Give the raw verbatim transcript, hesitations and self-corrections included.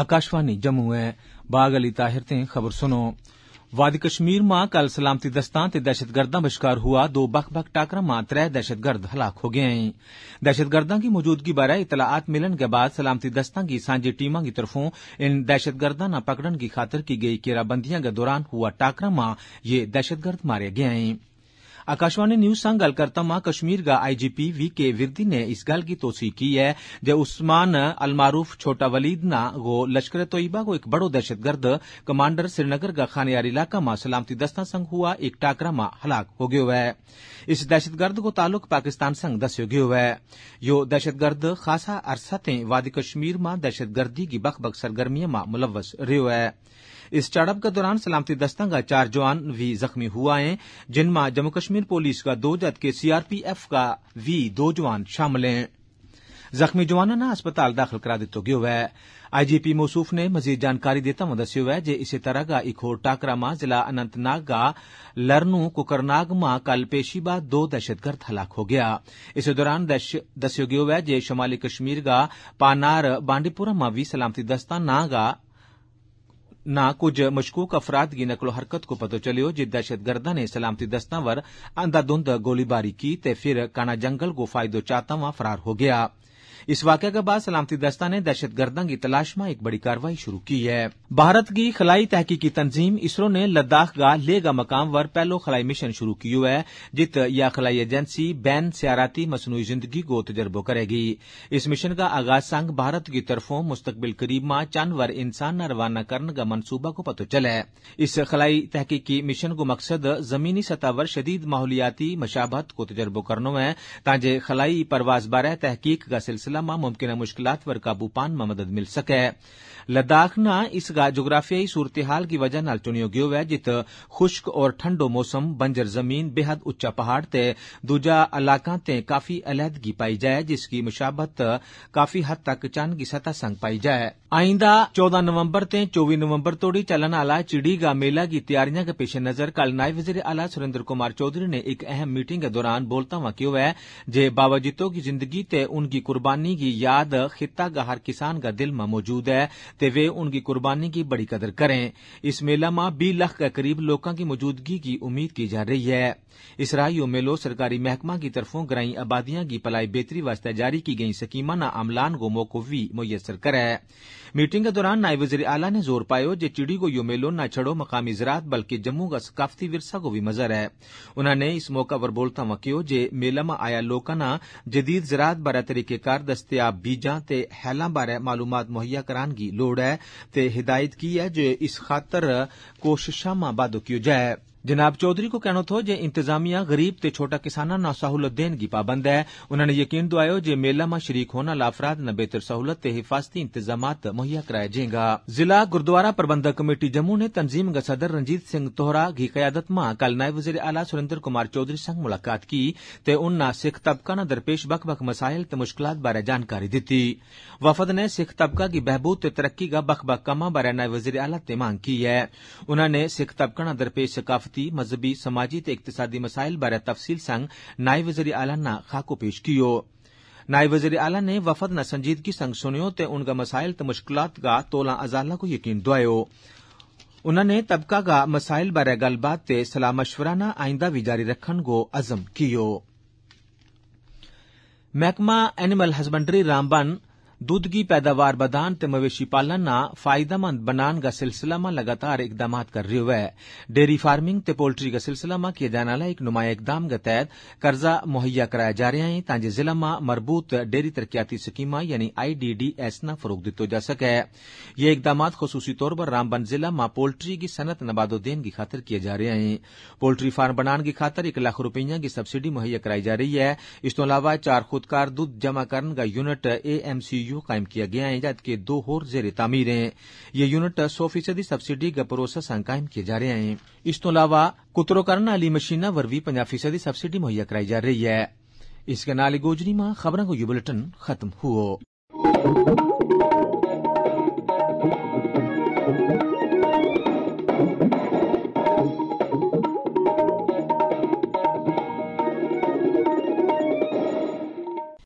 आकाशवाणी जम्मू है। बाग अली ताहिर ते खबर सुनो। वादी कश्मीर मां कल सलामती दस्तां ते दहशतगर्दां बश्कार हुआ दो बक्ख बक्ख टाकरा मां त्रै दहशतगर्द हलाक हो गए हैं। दहशतगर्दां की मौजूदगी बारै इतलाआत मिलन के बाद सलामती दस्तां की सांझी टीमां की तरफों इन दहशतगर्दां ना पकड़न की खातर की गई घेराबंदियां के दौरान हुआ टाकरा मां ये दहशतगर्द मारे गए हैं। आकाशवाणी न्यूज संग गल करता मां कश्मीर का आई जी पी वी के विरदी ने इस गल की तोसी की है जे उस्मान अलमारूफ छोटा वलीद ना गो लश्कर तोयबा को एक बड़ो दहशतगर्द कमांडर श्रीनगर का खानियार इलाका में सलामती दस्ता संग हुआ एक टाकरा में हलाक हो गयो है। इस दहशतगर्द को ताल्लुक पाकिस्तान संग दस्यो गयो है। यो दहशतगर्द खासा अरसा ते वादी कश्मीर में दहशतगर्दी की बख बख सरगर्मियों में मुलव्वस रह्यो है। इस झड़प के दौरान सलामती दस्ता का चार जवान भी जख्मी हुआ है, जिनमें जम्मू कश्मीर पुलिस का दो जबकि सीआरपीएफ का भी दो जवान शामिल हैं। जख्मी जवानों ने अस्पताल दाखिल करा दितो गयो है। आईजीपी मौसूफ ने मजीद जानकारी देता हुआ दस्यो है जे इसी तरह का एक होर टाकरा मां जिला अनंतनाग का लरनू कुकरनाग मां कल पेशी बाद दो दहशतगर्द हलाक हो गया। इस दौरान दस्यो गयो है जे शमाली कश्मीर का पानार बांडीपुरा मां भी सलामती दस्ता ना का ना कुछ मशकूक अफराद की नकलो हरकत को पता चलियो जे दहशतगर्दा ने सलामती दस्ता वर अंधाधुंध गोलीबारी की ते फिर काना जंगल को फायदो चाहता हुआ फरार हो गया। इस वाकये के बाद सलामती दस्ता ने दहशतगर्दा की तलाश में एक बड़ी कार्रवाई शुरू की है। भारत की खलाई तहकीकी तंजीम इसरो ने लद्दाख का लेगा मकाम वर पहलो खलाई मिशन शुरू कियो है, जित या खलाई एजेंसी बैन सियाराती मसनूई जिंदगी को तजर्बो करेगी। इस मिशन का आगाज संग भारत की तरफों मुस्तकबिल करीब मां चंद वर इंसान न रवाना करने का मनसूबा को पतो चला है। इस खलाई तहकीकी मिशन को मकसद जमीनी सतह वर शदीद माहौलियाती मशाबहत को तजर्बो करनो है ताजे खलाई परवाज बारे तहकीक का सिलसिला में मुमकिन मुश्किलात वर काबू पान में मदद मिल सके। लद्दाख ना इसका जोग्राफियाई सूरत हाल की वजह नाल चुनियो गयो है, जित खुश्क और ठंडो मौसम, बंजर जमीन, बेहद उच्चा पहाड़ ते दूजा इलाका ते काफी अलहदगी पाई जाए, जिसकी मुशाबत काफी हद तक चंद की सतह संग पाई जाए। आइंदा चौदह नवंबर ते चौबीस नवंबर तोड़ी चलन आला चिड़ी का मेला की तैयारियां के पेश नजर कल नायब वजीर आला सुरेंद्र कुमार चौधरी ने एक अहम मीटिंग के दौरान बोलता हुआ क्यों है जे बावजूदों की जिंदगी ते उनकी कुर्बानी की याद खित्ता का हर किसान का दिल में मौजूद है ते वे उनकी कुर्बानी की बड़ी कदर करें। इस मेला में बीस लाख के करीब लोगों की मौजूदगी की उम्मीद की जा रही है। इस राह यो मेलो सरकारी महकमा की तरफों ग्राई आबादियां की पलाई बेहतरी वास्ते जारी की गई स्कीमां ना अमलान को मौको भी मुयसर करे। मीटिंग के दौरान नायब वजीर आला ने जोर पायो जे चिड़ी को यो मेलो न छड़ो मकामी ज़रात बल्कि जम्मू का सकाफती विरसा को भी मजर है। उन्होंने इस मौका पर बोलता हुआ कहो जे मेला में आया लोगों ना जदीद ज़रात बारे तरीकेकार दस्तयाब बीजां ते हैलां बारे मालूमात मुहैया करान की लोड़ है ते हिदायत की है जे इस खातर कोशिशां में वादो कियो जाए। जनाब चौधरी को कहना था जे इंतजामिया गरीब ते छोटा किसाना ना सहूलत देने की पाबंद है। उन्होंने यकीन दुआयो जे मेला में शरीक होना लाफराद न बेहतर सहूलत ते हिफाजती इंतजामात मुहैया कराया जाएगा। जिला गुरुद्वारा प्रबंधक कमेटी जम्मू ने तंजीम का सदर रंजीत सिंह तोहरा की कयादत में कल नायब वजीर आला सुरेंद्र कुमार चौधरी संग मुलाकात की ते उन्ना सिख तबका न दरपेश बख बख मसाइल ते मुश्किलात बारे जानकारी दी। वफद ने सिख तबका की बहबूद ते तरक्की का बख बख कमा बारे नायब वजीर आला ते मांग की है। उन्होंने सिख तबका न दरपेश सकाफती मजहबी समाजी ते इक्तिसादी मसाइल बारे तफसील संग नायब वज़ीर आला ना खाको पेश कियो। नायब वज़ीर आला ने वफद न संजीदगी संग सुनियो ते उनका मसाइल ते मुश्किलात का तोला अजाला को यकीन दुआयो। उन्होंने तबका का मसाइल बारे गलबात ते सलाह मशवरा ना आइंदा भी जारी रखन को अज़म कियो। महकमा एनिमल हस्बेंड्री रामबन दूध की पैदावार बदान ते मवेशी पालन ना फायदेमंद बनान का सिलसिला में लगातार इकदाम कर रही है। डेयरी फार्मिंग ते पोल्ट्री का सिलसिला में किया जाने वाला एक नुमाया इकदाम के तहत कर्जा मुहैया कराया जा रहा है ताकि जिला में मरबूत डेयरी तरक्याती स्कीमा यानी आई डी डी एस न फरोग दितो जा सके। ये इकदाम खसूसी तौर पर रामबन जिला में पोल्ट्री की सनत नबादोदेन की खातर किए जा रहे हैं। पोल्ट्री फार्म बनाने की खातर एक लाख रुपया की सब्सिडी मुहैया कराई जा रही है। इस तो अलावा चार खुदकार दूध जमा करने का unit A M C U कायम किया गया है, जबकि दो होर जेर तामीर हैं। ये यूनिट सौ फीसदी सब्सिडी का प्रोसेस कायम किए जा रहे हैं। इस तो अलावा कुतरो करने वाली मशीना वर भी पंजाह फीसदी सब्सिडी मुहैया कराई जा रही है। इसके नाल गोजरी में खबरों को यह बुलेटिन खत्म हुआ।